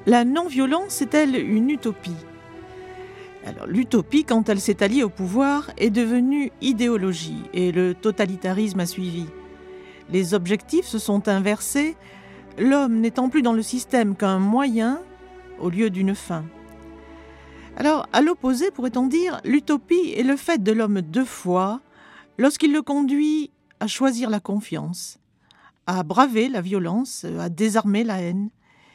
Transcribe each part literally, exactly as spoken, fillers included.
La non-violence est-elle une utopie ? Alors, l'utopie, quand elle s'est alliée au pouvoir, est devenue idéologie et le totalitarisme a suivi. Les objectifs se sont inversés, l'homme n'étant plus dans le système qu'un moyen au lieu d'une fin. Alors, à l'opposé, pourrait-on dire, l'utopie est le fait de l'homme de foi lorsqu'il le conduit à choisir la confiance, à braver la violence, à désarmer la haine.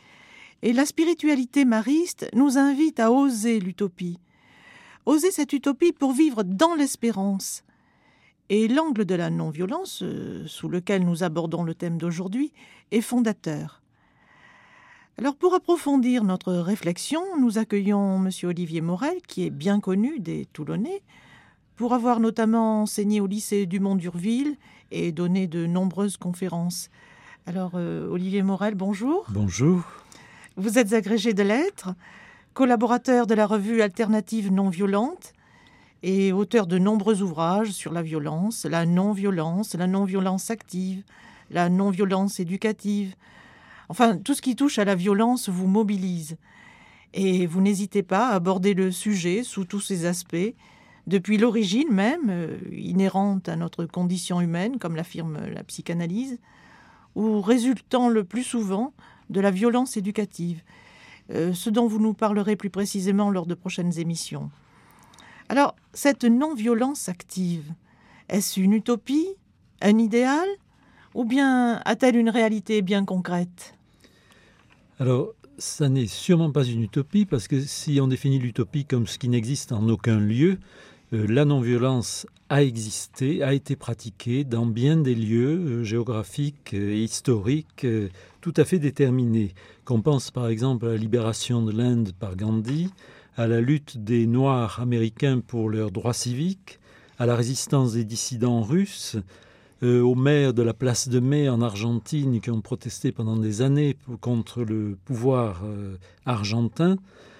Et la spiritualité mariste nous invite à oser l'utopie, oser cette utopie pour vivre dans l'espérance. Et l'angle de la non-violence, euh, sous lequel nous abordons le thème d'aujourd'hui, est fondateur. Alors pour approfondir notre réflexion, nous accueillons M. Olivier Morel, qui est bien connu des Toulonnais, pour avoir notamment enseigné au lycée Dumont-d'Urville et donné de nombreuses conférences. Alors euh, Olivier Morel, bonjour. Bonjour. Vous êtes agrégé de lettres, collaborateur de la revue Alternative non-violente et auteur de nombreux ouvrages sur la violence, la non-violence, la non-violence active, la non-violence éducative. Enfin, tout ce qui touche à la violence vous mobilise. Et vous n'hésitez pas à aborder le sujet sous tous ses aspects, depuis l'origine même, euh, inhérente à notre condition humaine, comme l'affirme la psychanalyse, ou résultant le plus souvent de la violence éducative, euh, ce dont vous nous parlerez plus précisément lors de prochaines émissions. Alors, cette non-violence active, est-ce une utopie, un idéal, ou bien a-t-elle une réalité bien concrète ? Alors, ça n'est sûrement pas une utopie, parce que si on définit l'utopie comme ce qui n'existe en aucun lieu, euh, la non-violence a existé, a été pratiquée dans bien des lieux euh, géographiques et historiques euh, tout à fait déterminés. Qu'on pense par exemple à la libération de l'Inde par Gandhi, à la lutte des Noirs américains pour leurs droits civiques, à la résistance des dissidents russes, euh, aux maires de la place de Mai en Argentine qui ont protesté pendant des années contre le pouvoir euh, argentin,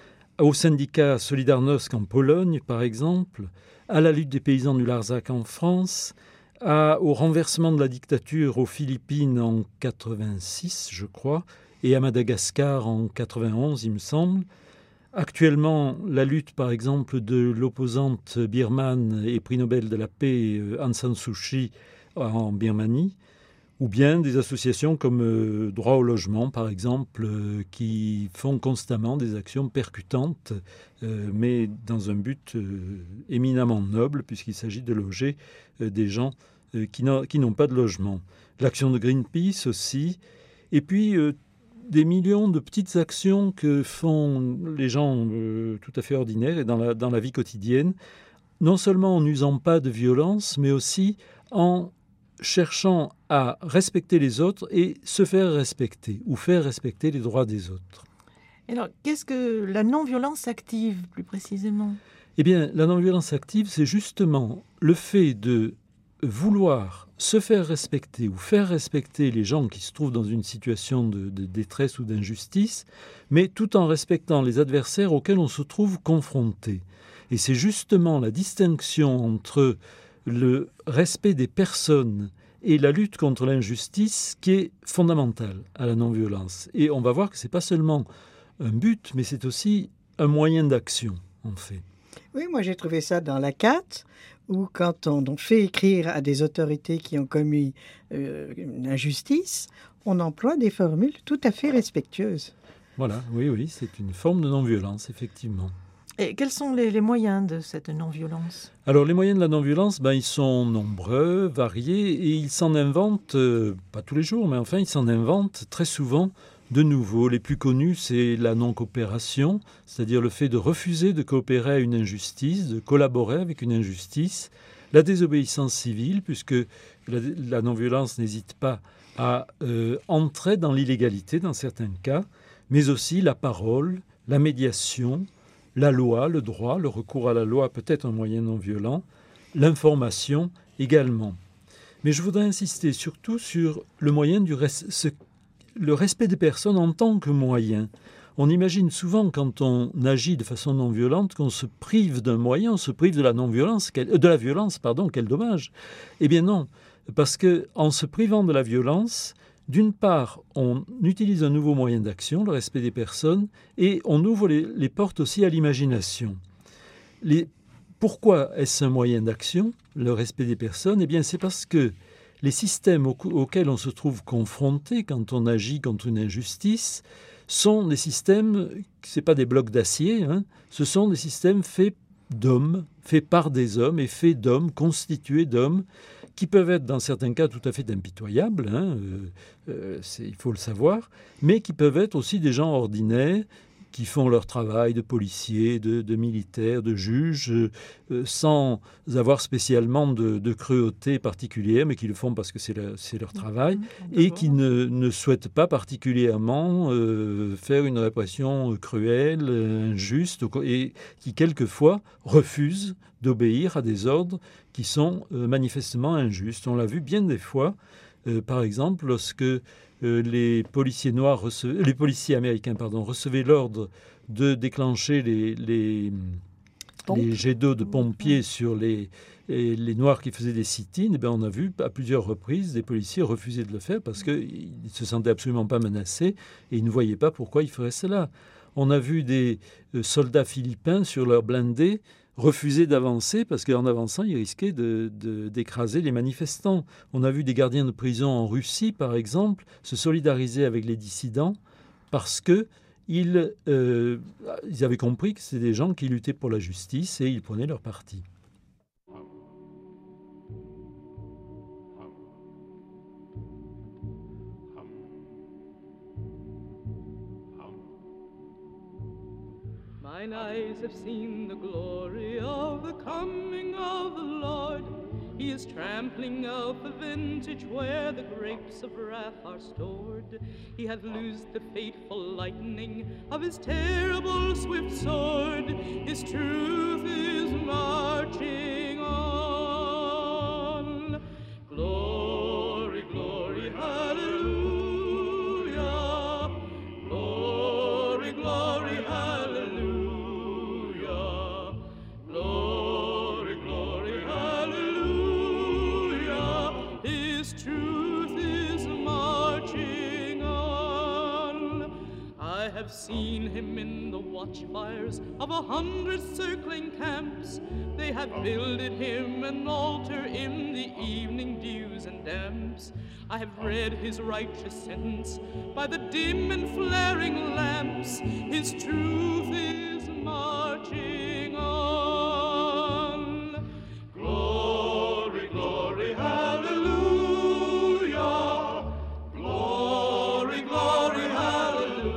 au syndicat Solidarnosc en Pologne par exemple, à la lutte des paysans du Larzac en France, à, au renversement de la dictature aux Philippines en quatre-vingt-six, je crois, et à Madagascar en quatre-vingt-onze, il me semble. Actuellement, la lutte, par exemple, de l'opposante birmane et prix Nobel de la paix Aung San Suu Kyi en Birmanie, ou bien des associations comme euh, Droit au logement, par exemple, euh, qui font constamment des actions percutantes, euh, mais dans un but euh, éminemment noble, puisqu'il s'agit de loger euh, des gens euh, qui, n'a, qui n'ont pas de logement. L'action de Greenpeace aussi, et puis euh, des millions de petites actions que font les gens euh, tout à fait ordinaires et dans la, dans la vie quotidienne, non seulement en n'usant pas de violence, mais aussi en cherchant à respecter les autres et se faire respecter, ou faire respecter les droits des autres. Alors, qu'est-ce que la non-violence active, plus précisément ? Eh bien, la non-violence active, c'est justement le fait de vouloir se faire respecter ou faire respecter les gens qui se trouvent dans une situation de, de détresse ou d'injustice, mais tout en respectant les adversaires auxquels on se trouve confronté. Et c'est justement la distinction entre le respect des personnes et la lutte contre l'injustice qui est fondamentale à la non-violence. Et on va voir que ce n'est pas seulement un but, mais c'est aussi un moyen d'action, en fait. Oui, moi j'ai trouvé ça dans la C A T, où quand on, on fait écrire à des autorités qui ont commis euh, une injustice, on emploie des formules tout à fait respectueuses. Voilà, oui, oui, c'est une forme de non-violence, effectivement. Et quels sont les, les moyens de cette non-violence ? Alors, les moyens de la non-violence, ben, ils sont nombreux, variés, et ils s'en inventent, euh, pas tous les jours, mais enfin, ils s'en inventent très souvent de nouveaux. Les plus connus, c'est la non-coopération, c'est-à-dire le fait de refuser de coopérer à une injustice, de collaborer avec une injustice. La désobéissance civile, puisque la, la non-violence n'hésite pas à euh, entrer dans l'illégalité dans certains cas, mais aussi la parole, la médiation, la loi, le droit, le recours à la loi peut être un moyen non violent, l'information également. Mais je voudrais insister surtout sur le moyen du res- ce, le respect des personnes en tant que moyen. On imagine souvent quand on agit de façon non violente qu'on se prive d'un moyen, on se prive de la non-violence, quel, de la violence, pardon, quel dommage. Eh bien non, parce que en se privant de la violence, D'une part, on utilise un nouveau moyen d'action, le respect des personnes, et on ouvre les, les portes aussi à l'imagination. Les, pourquoi est-ce un moyen d'action, le respect des personnes ? Eh bien, c'est parce que les systèmes au, auxquels on se trouve confronté quand on agit contre une injustice sont des systèmes, ce n'est pas des blocs d'acier, hein, ce sont des systèmes faits d'hommes, faits par des hommes et faits d'hommes, constitués d'hommes, qui peuvent être dans certains cas tout à fait impitoyables, hein, euh, euh, c'est, il faut le savoir, mais qui peuvent être aussi des gens ordinaires qui font leur travail de policiers, de, de militaires, de juges, euh, sans avoir spécialement de, de cruauté particulière, mais qui le font parce que c'est, le, c'est leur travail, mmh, et qui ne, ne souhaitent pas particulièrement euh, faire une répression cruelle, injuste, et qui quelquefois refusent d'obéir à des ordres qui sont euh, manifestement injustes. On l'a vu bien des fois, euh, par exemple, lorsque Euh, les policiers noirs, recevaient, les policiers américains, pardon, recevaient l'ordre de déclencher les, les, les jets d'eau de pompiers sur les, les, les noirs qui faisaient des sit-ins. Eh bien, on a vu à plusieurs reprises des policiers refuser de le faire parce qu'ils ne se sentaient absolument pas menacés et ils ne voyaient pas pourquoi ils feraient cela. On a vu des euh, soldats philippins sur leurs blindés refuser d'avancer parce qu'en avançant, ils risquaient de, de, d'écraser les manifestants. On a vu des gardiens de prison en Russie, par exemple, se solidariser avec les dissidents parce qu'ils euh, ils avaient compris que c'était des gens qui luttaient pour la justice et ils prenaient leur parti. Mine eyes have seen the glory of the coming of the Lord. He is trampling out the vintage where the grapes of wrath are stored. He hath loosed the fateful lightning of his terrible swift sword. His truth is marching on. Glory, glory, hallelujah. Glory, glory, hallelujah. I have seen him in the watchfires of a hundred circling camps. They have builded him an altar in the evening dews and damps. I have read his righteous sentence by the dim and flaring lamps. His truth is marching on. Glory, glory, hallelujah. Glory, glory, hallelujah.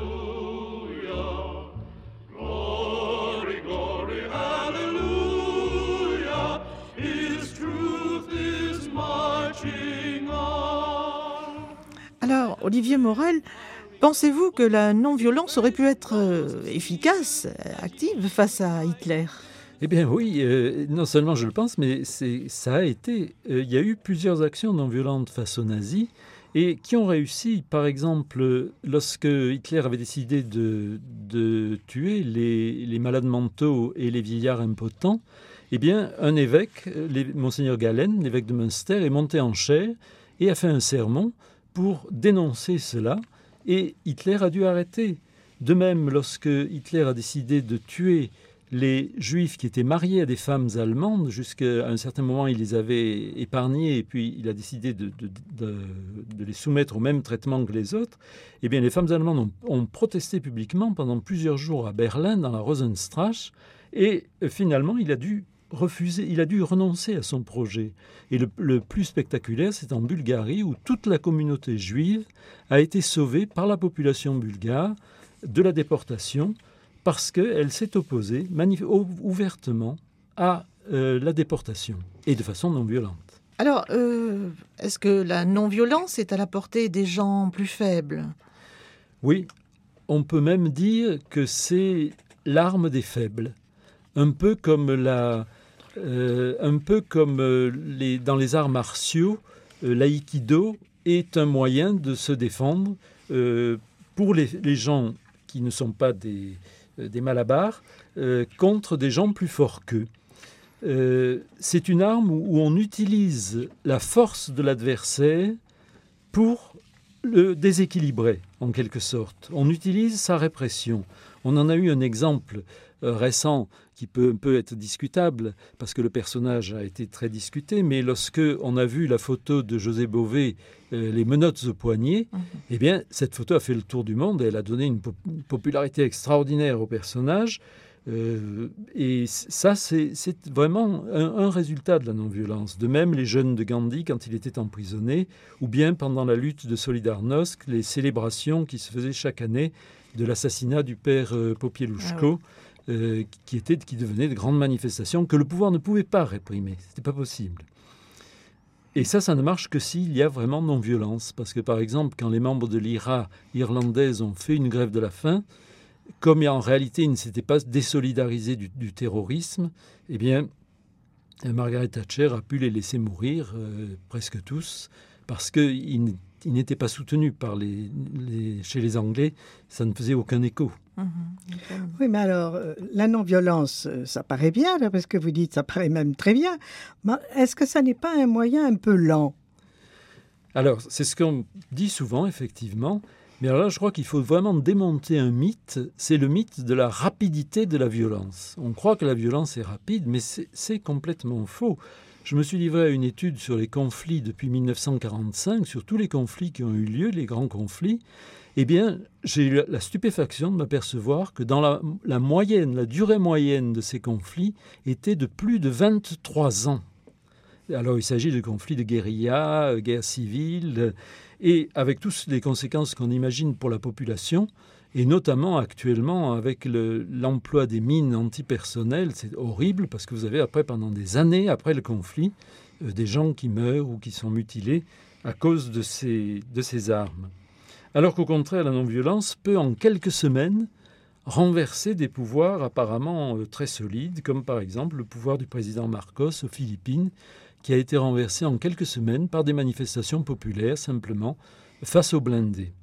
Glory, glory, hallelujah. His truth is marching on. Alors, Olivier Morel, pensez-vous que la non-violence aurait pu être euh, efficace, active face à Hitler ? Eh bien oui, euh, non seulement je le pense, mais c'est, ça a été. Euh, il y a eu plusieurs actions non violentes face aux nazis et qui ont réussi. Par exemple, lorsque Hitler avait décidé de, de tuer les, les malades mentaux et les vieillards impotents, eh bien un évêque, les, Monseigneur Galen, l'évêque de Münster, est monté en chaire et a fait un sermon pour dénoncer cela. Et Hitler a dû arrêter. De même, lorsque Hitler a décidé de tuer les Juifs qui étaient mariés à des femmes allemandes, jusqu'à un certain moment, il les avait épargnés et puis il a décidé de, de, de, de les soumettre au même traitement que les autres. Eh bien, les femmes allemandes ont, ont protesté publiquement pendant plusieurs jours à Berlin, dans la Rosenstrasse, et finalement, il a dû refuser, il a dû renoncer à son projet. Et le, le plus spectaculaire, c'est en Bulgarie, où toute la communauté juive a été sauvée par la population bulgare de la déportation, parce qu'elle s'est opposée manif- ouvertement à euh, la déportation, et de façon non violente. Alors, euh, est-ce que la non-violence est à la portée des gens plus faibles ? Oui, on peut même dire que c'est l'arme des faibles, un peu comme, la, euh, un peu comme euh, les, dans les arts martiaux, euh, l'aïkido est un moyen de se défendre euh, pour les, les gens qui ne sont pas des... des malabars, euh, contre des gens plus forts qu'eux. Euh, c'est une arme où, où on utilise la force de l'adversaire pour le déséquilibrer, en quelque sorte. On utilise sa répression. On en a eu un exemple euh, récent qui peut, peut être discutable, parce que le personnage a été très discuté, mais lorsque on a vu la photo de José Bové, euh, les menottes au poignet, mmh. eh bien, cette photo a fait le tour du monde et elle a donné une, po- une popularité extraordinaire au personnage. Euh, et ça, c'est, c'est vraiment un, un résultat de la non-violence. De même, les jeunes de Gandhi, quand il était emprisonné, ou bien pendant la lutte de Solidarnosc, les célébrations qui se faisaient chaque année de l'assassinat du père euh, Popieluszko, ah oui. euh, qui, était, qui devenaient de grandes manifestations que le pouvoir ne pouvait pas réprimer. Ce n'était pas possible. Et ça, ça ne marche que s'il y a vraiment non-violence. Parce que, par exemple, quand les membres de l'I R A irlandaise ont fait une grève de la faim, comme en réalité, ils ne s'étaient pas désolidarisés du, du terrorisme, eh bien, Margaret Thatcher a pu les laisser mourir, euh, presque tous, parce qu'ils ils n'étaient pas soutenus par les, les, chez les Anglais. Ça ne faisait aucun écho. Mmh. Oui, mais alors, euh, la non-violence, ça paraît bien, là, parce que vous dites, ça paraît même très bien. Mais est-ce que ça n'est pas un moyen un peu lent ? Alors, c'est ce qu'on dit souvent, effectivement. Mais alors là, je crois qu'il faut vraiment démonter un mythe. C'est le mythe de la rapidité de la violence. On croit que la violence est rapide, mais c'est, c'est complètement faux. Je me suis livré à une étude sur les conflits depuis mille neuf cent quarante-cinq, sur tous les conflits qui ont eu lieu, les grands conflits. Eh bien, j'ai eu la stupéfaction de m'apercevoir que dans la, la moyenne, la durée moyenne de ces conflits était de plus de vingt-trois ans. Alors, il s'agit de conflits de guérilla, guerre civile, et avec toutes les conséquences qu'on imagine pour la population, et notamment actuellement avec le, l'emploi des mines antipersonnelles. C'est horrible parce que vous avez après, pendant des années après le conflit, euh, des gens qui meurent ou qui sont mutilés à cause de ces, de ces armes. Alors qu'au contraire, la non-violence peut en quelques semaines renverser des pouvoirs apparemment euh, très solides, comme par exemple le pouvoir du président Marcos aux Philippines, qui a été renversé en quelques semaines par des manifestations populaires, simplement, face aux blindés.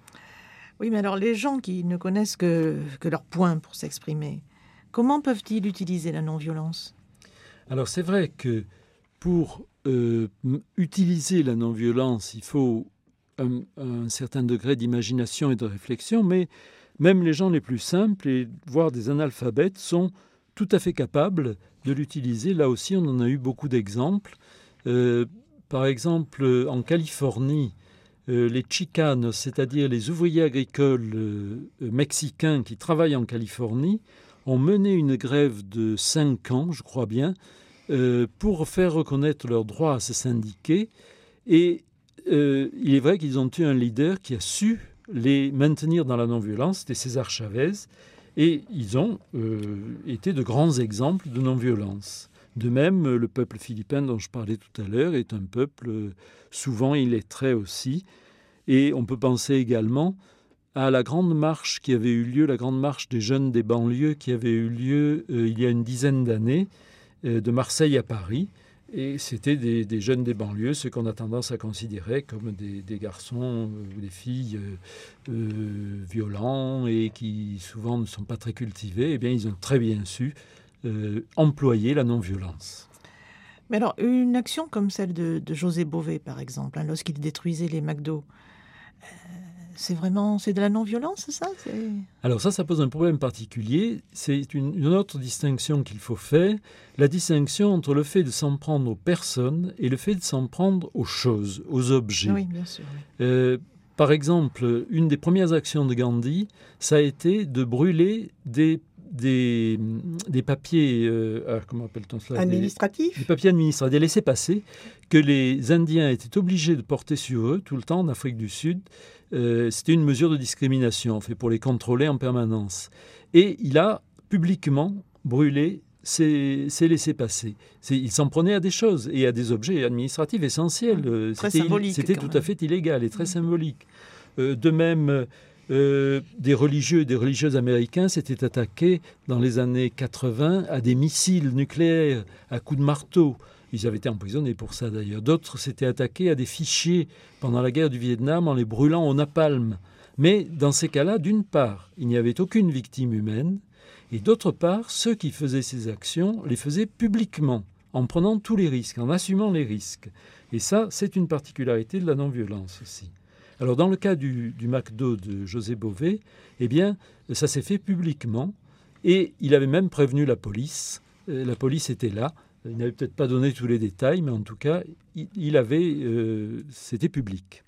Oui, mais alors les gens qui ne connaissent que, que leur point pour s'exprimer, comment peuvent-ils utiliser la non-violence ? Alors c'est vrai que pour euh, utiliser la non-violence, il faut un, un certain degré d'imagination et de réflexion, mais même les gens les plus simples, et voire des analphabètes, sont tout à fait capables de l'utiliser. Là aussi, on en a eu beaucoup d'exemples. Euh, par exemple, en Californie, euh, les chicanos, c'est-à-dire les ouvriers agricoles euh, mexicains qui travaillent en Californie, ont mené une grève de cinq ans, je crois bien, euh, pour faire reconnaître leur droit à se syndiquer. Et euh, il est vrai qu'ils ont eu un leader qui a su les maintenir dans la non-violence, c'était César Chavez, et ils ont euh, été de grands exemples de non-violence. De même, le peuple philippin dont je parlais tout à l'heure est un peuple euh, souvent illettré aussi. Et on peut penser également à la grande marche qui avait eu lieu, la grande marche des jeunes des banlieues qui avait eu lieu euh, il y a une dizaine d'années, euh, de Marseille à Paris. Et c'était des, des jeunes des banlieues, ceux qu'on a tendance à considérer comme des, des garçons euh, ou des filles euh, euh, violents et qui souvent ne sont pas très cultivés. Eh bien, ils ont très bien su euh, employer la non-violence. Mais alors, une action comme celle de, de José Bové, par exemple, hein, lorsqu'il détruisait les McDo, euh, c'est vraiment c'est de la non-violence, ça c'est... Alors ça, ça pose un problème particulier. C'est une, une autre distinction qu'il faut faire, la distinction entre le fait de s'en prendre aux personnes et le fait de s'en prendre aux choses, aux objets. Oui, bien sûr. Oui. Euh, par exemple, une des premières actions de Gandhi, ça a été de brûler des Des, des papiers, euh, ah, comment appelle-t-on cela ? Administratifs ? Des, des papiers administratifs, des laissez-passer que les Indiens étaient obligés de porter sur eux tout le temps en Afrique du Sud. Euh, c'était une mesure de discrimination, en fait, pour les contrôler en permanence. Et il a publiquement brûlé ces, ces laissez-passer. C'est, il s'en prenait à des choses et à des objets administratifs essentiels. Mmh, très c'était symbolique. C'était tout même. à fait illégal et très Mmh. symbolique. Euh, de même... Euh, des religieux et des religieuses américains s'étaient attaqués dans les années quatre-vingts à des missiles nucléaires à coups de marteau. Ils avaient été emprisonnés pour ça d'ailleurs. D'autres s'étaient attaqués à des fichiers pendant la guerre du Vietnam en les brûlant au napalm. Mais dans ces cas-là, d'une part, il n'y avait aucune victime humaine, et d'autre part, ceux qui faisaient ces actions les faisaient publiquement, en prenant tous les risques, en assumant les risques. Et ça, c'est une particularité de la non-violence aussi. Alors, dans le cas du, du McDo de José Bové, eh bien, ça s'est fait publiquement et il avait même prévenu la police. La police était là. Il n'avait peut-être pas donné tous les détails, mais en tout cas, il, il avait, euh, c'était public.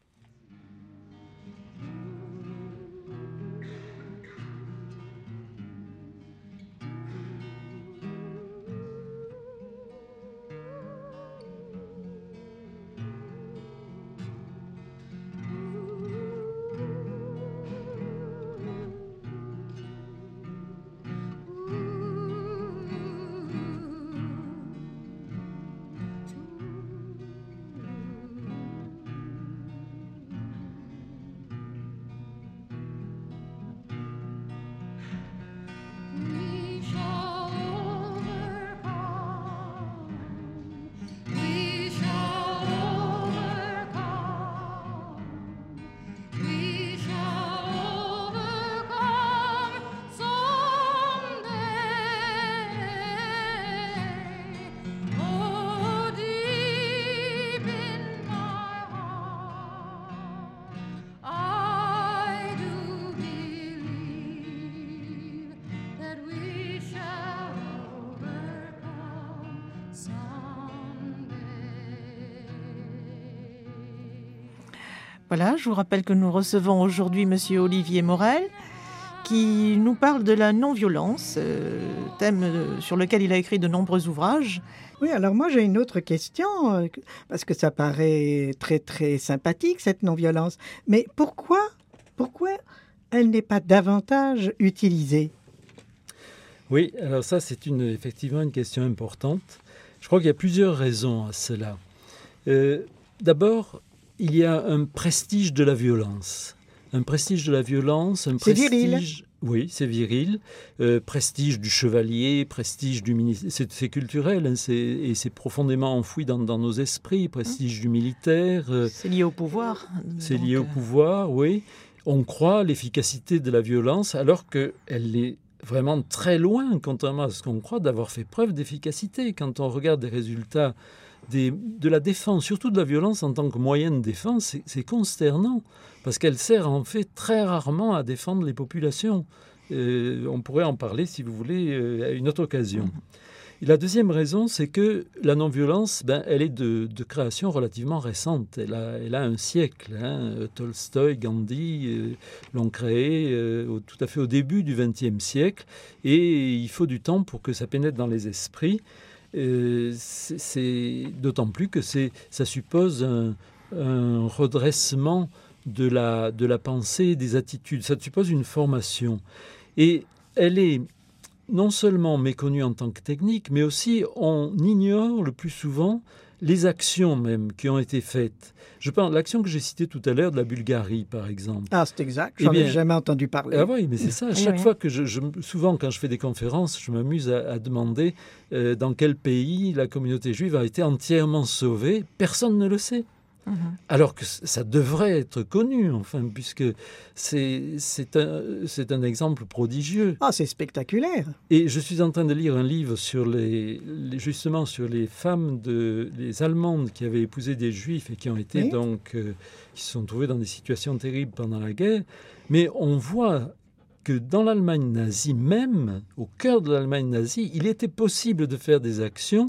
Voilà, je vous rappelle que nous recevons aujourd'hui Monsieur Olivier Morel, qui nous parle de la non-violence, euh, thème sur lequel il a écrit de nombreux ouvrages. Oui, alors moi j'ai une autre question, euh, parce que ça paraît très très sympathique cette non-violence, mais pourquoi, pourquoi elle n'est pas davantage utilisée ? Oui, alors ça c'est une, effectivement une question importante. Je crois qu'il y a plusieurs raisons à cela. Euh, d'abord, il y a un prestige de la violence. Un prestige de la violence, un c'est prestige... viril. Oui, c'est viril. Euh, prestige du chevalier, prestige du ministère. C'est, c'est culturel, hein, c'est, et c'est profondément enfoui dans, dans nos esprits. Prestige mmh. du militaire. Euh, c'est lié au pouvoir. C'est donc, lié au euh... pouvoir, oui. On croit à l'efficacité de la violence, alors qu'elle est vraiment très loin, contrairement à ce qu'on croit, d'avoir fait preuve d'efficacité. Quand on regarde les résultats des, de la défense, surtout de la violence en tant que moyen de défense, c'est, c'est consternant, parce qu'elle sert en fait très rarement à défendre les populations. Euh, on pourrait en parler, si vous voulez, euh, à une autre occasion. Et la deuxième raison, c'est que la non-violence, ben, elle est de, de création relativement récente. Elle a, elle a un siècle. Hein. Tolstoï, Gandhi euh, l'ont créée euh, au, tout à fait au début du vingtième siècle. Et il faut du temps pour que ça pénètre dans les esprits. Euh, c'est, c'est d'autant plus que c'est, ça suppose un, un redressement de la, de la pensée, des attitudes. Ça suppose une formation. Et elle est non seulement méconnue en tant que technique, mais aussi on ignore le plus souvent les actions même qui ont été faites. Je pense l'action que j'ai citée tout à l'heure de la Bulgarie, par exemple. Ah, c'est exact. J'en ai jamais entendu parler. Ah oui, mais c'est ça. Chaque oui, fois que je, je, souvent quand je fais des conférences, je m'amuse à, à demander euh, dans quel pays la communauté juive a été entièrement sauvée. Personne ne le sait. Mmh. Alors que ça devrait être connu, enfin, puisque c'est, c'est, un, c'est un exemple prodigieux. Ah, c'est spectaculaire. Et je suis en train de lire un livre sur les, les, justement sur les femmes, de, les Allemandes qui avaient épousé des Juifs et qui ont été oui. donc, euh, qui se sont trouvées dans des situations terribles pendant la guerre. Mais on voit que dans l'Allemagne nazie même, au cœur de l'Allemagne nazie, il était possible de faire des actions.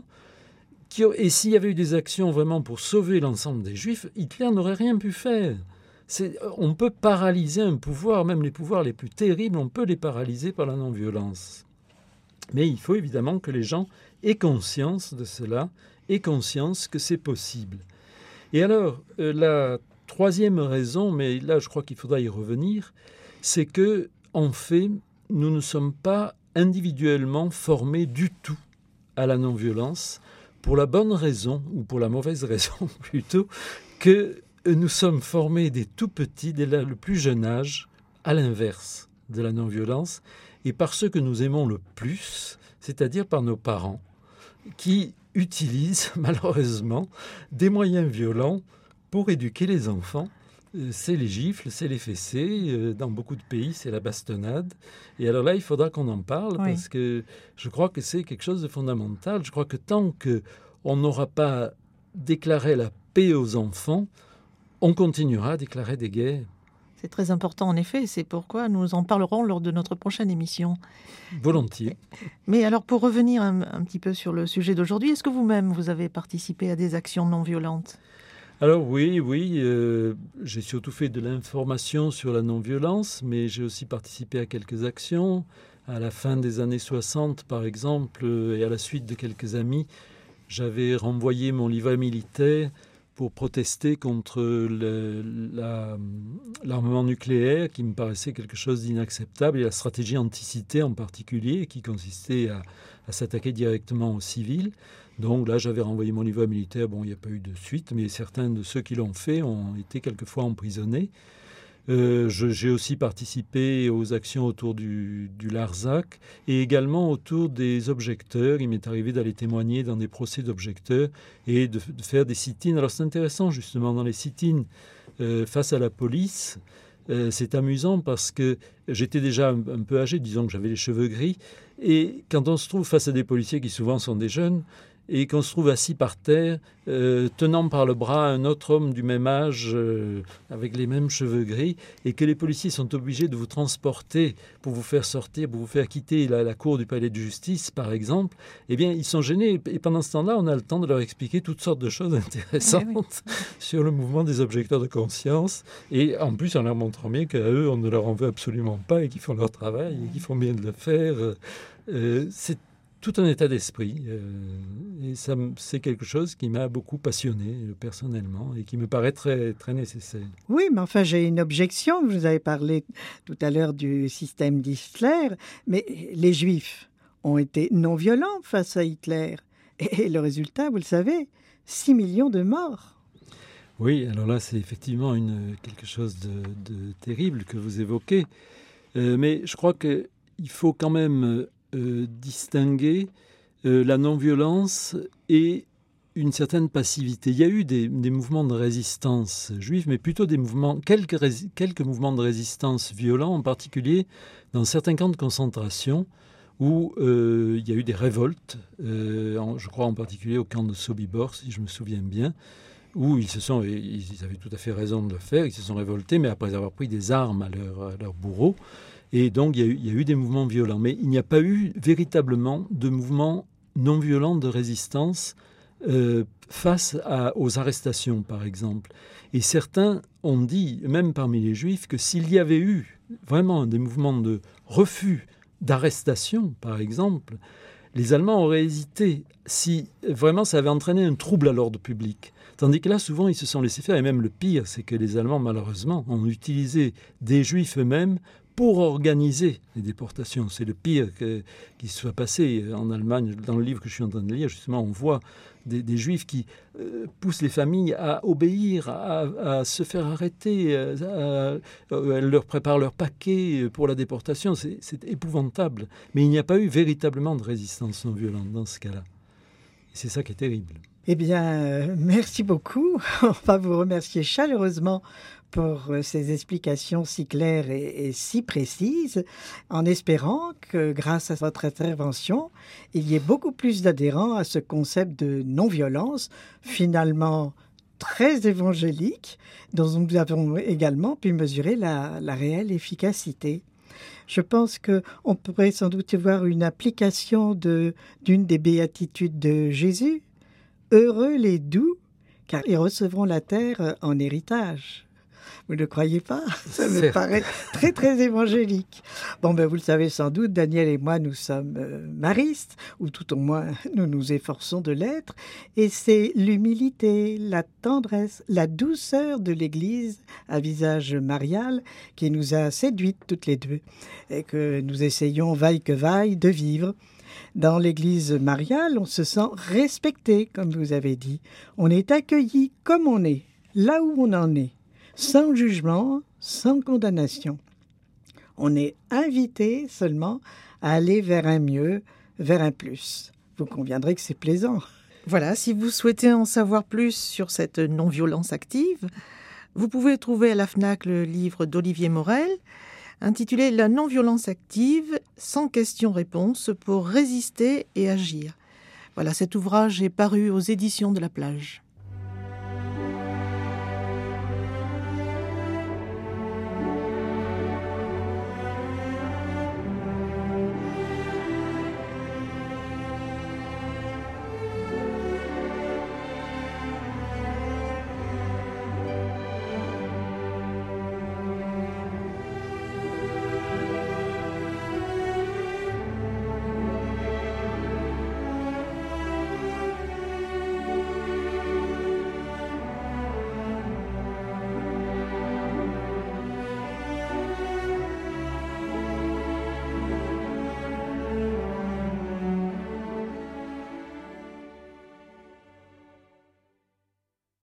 Et s'il y avait eu des actions vraiment pour sauver l'ensemble des Juifs, Hitler n'aurait rien pu faire. C'est, on peut paralyser un pouvoir, même les pouvoirs les plus terribles, on peut les paralyser par la non-violence. Mais il faut évidemment que les gens aient conscience de cela, aient conscience que c'est possible. Et alors, euh, la troisième raison, mais là je crois qu'il faudra y revenir, c'est que, en fait, nous ne sommes pas individuellement formés du tout à la non-violence, pour la bonne raison, ou pour la mauvaise raison plutôt, que nous sommes formés dès tout petits, dès le plus jeune âge, à l'inverse de la non-violence, et par ceux que nous aimons le plus, c'est-à-dire par nos parents, qui utilisent malheureusement des moyens violents pour éduquer les enfants. C'est les gifles, c'est les fessées. Dans beaucoup de pays, c'est la bastonnade. Et alors là, il faudra qu'on en parle oui. parce que je crois que c'est quelque chose de fondamental. Je crois que tant qu'on n'aura pas déclaré la paix aux enfants, on continuera à déclarer des guerres. C'est très important en effet, c'est pourquoi nous en parlerons lors de notre prochaine émission. Volontiers. Mais alors pour revenir un, un petit peu sur le sujet d'aujourd'hui, est-ce que vous-même vous avez participé à des actions non violentes ? Alors oui, oui, euh, j'ai surtout fait de l'information sur la non-violence, mais j'ai aussi participé à quelques actions. À la fin des années soixante, par exemple, euh, et à la suite de quelques amis, j'avais renvoyé mon livret militaire pour protester contre le, la, l'armement nucléaire, qui me paraissait quelque chose d'inacceptable, et la stratégie anticité en particulier, qui consistait à, à s'attaquer directement aux civils. Donc là, j'avais renvoyé mon livret militaire. Bon, il n'y a pas eu de suite, mais certains de ceux qui l'ont fait ont été quelquefois emprisonnés. Euh, je, j'ai aussi participé aux actions autour du, du Larzac et également autour des objecteurs. Il m'est arrivé d'aller témoigner dans des procès d'objecteurs et de, de faire des sit-ins. Alors c'est intéressant justement dans les sit-ins euh, face à la police. Euh, c'est amusant parce que j'étais déjà un, un peu âgé, disons que j'avais les cheveux gris. Et quand on se trouve face à des policiers qui souvent sont des jeunes, et qu'on se trouve assis par terre, euh, tenant par le bras un autre homme du même âge, euh, avec les mêmes cheveux gris, et que les policiers sont obligés de vous transporter pour vous faire sortir, pour vous faire quitter la, la cour du palais de justice, par exemple, eh bien, ils sont gênés. Et pendant ce temps-là, on a le temps de leur expliquer toutes sortes de choses intéressantes oui, oui. sur le mouvement des objecteurs de conscience, et en plus en leur montrant bien qu'à eux, on ne leur en veut absolument pas, et qu'ils font leur travail, et qu'ils font bien de le faire. Euh, c'est tout un état d'esprit. Euh, et ça, c'est quelque chose qui m'a beaucoup passionné euh, personnellement et qui me paraît très, très nécessaire. Oui, mais enfin, j'ai une objection. Vous avez parlé tout à l'heure du système d'Hitler, mais les Juifs ont été non violents face à Hitler. Et le résultat, vous le savez, six millions de morts. Oui, alors là, c'est effectivement une, quelque chose de, de terrible que vous évoquez. Euh, mais je crois qu'il faut quand même... Euh, distinguer euh, la non-violence et une certaine passivité. Il y a eu des, des mouvements de résistance juifs, mais plutôt des mouvements, quelques, rés, quelques mouvements de résistance violents, en particulier dans certains camps de concentration où euh, il y a eu des révoltes, euh, en, je crois en particulier au camp de Sobibor, si je me souviens bien, où ils se sont, ils avaient tout à fait raison de le faire, ils se sont révoltés, mais après avoir pris des armes à leur, à leur bourreau. Et donc, il y, a eu, il y a eu des mouvements violents. Mais il n'y a pas eu véritablement de mouvements non violents de résistance euh, face à, aux arrestations, par exemple. Et certains ont dit, même parmi les Juifs, que s'il y avait eu vraiment des mouvements de refus d'arrestation, par exemple, les Allemands auraient hésité si vraiment ça avait entraîné un trouble à l'ordre public. Tandis que là, souvent, ils se sont laissés faire. Et même le pire, c'est que les Allemands, malheureusement, ont utilisé des Juifs eux-mêmes pour organiser les déportations. C'est le pire que, qui se soit passé en Allemagne. Dans le livre que je suis en train de lire, justement, on voit des, des Juifs qui euh, poussent les familles à obéir, à, à se faire arrêter, à, à, à, elles leur préparent leur paquet pour la déportation. C'est, c'est épouvantable. Mais il n'y a pas eu véritablement de résistance non violente dans ce cas-là. Et c'est ça qui est terrible. Eh bien, euh, merci beaucoup. On va vous remercier chaleureusement pour ces explications si claires et, et si précises, en espérant que, grâce à votre intervention, il y ait beaucoup plus d'adhérents à ce concept de non-violence, finalement très évangélique, dont nous avons également pu mesurer la, la réelle efficacité. Je pense qu'on pourrait sans doute y voir une application de, d'une des béatitudes de Jésus. « Heureux les doux, car ils recevront la terre en héritage ». Vous ne croyez pas? Ça me Certes. paraît très, très évangélique. Bon, ben, vous le savez sans doute, Daniel et moi, nous sommes euh, maristes, ou tout au moins, nous nous efforçons de l'être. Et c'est l'humilité, la tendresse, la douceur de l'Église à visage marial qui nous a séduites toutes les deux et que nous essayons, vaille que vaille, de vivre. Dans l'Église mariale, on se sent respecté, comme vous avez dit. On est accueilli comme on est, là où on en est. Sans jugement, sans condamnation. On est invité seulement à aller vers un mieux, vers un plus. Vous conviendrez que c'est plaisant. Voilà, si vous souhaitez en savoir plus sur cette non-violence active, vous pouvez trouver à la FNAC le livre d'Olivier Morel, intitulé « La non-violence active, sans questions-réponses pour résister et agir ». Voilà, cet ouvrage est paru aux éditions de La Plage.